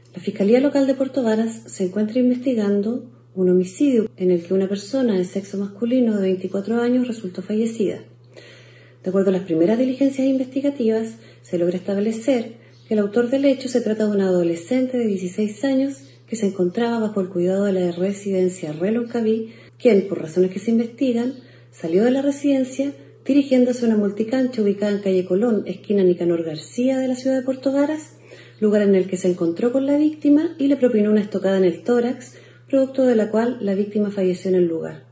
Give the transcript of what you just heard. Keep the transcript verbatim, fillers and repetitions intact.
La Fiscalía Local de Puerto Varas se encuentra investigando un homicidio en el que una persona de sexo masculino de veinticuatro años resultó fallecida. De acuerdo a las primeras diligencias investigativas, se logra establecer que el autor del hecho se trata de un adolescente de dieciséis años que se encontraba bajo el cuidado de la residencia Reloncaví, quien, por razones que se investigan, salió de la residencia dirigiéndose a una multicancha ubicada en calle Colón, esquina Nicanor García de la ciudad de Puerto Varas, lugar en el que se encontró con la víctima y le propinó una estocada en el tórax, producto de la cual la víctima falleció en el lugar.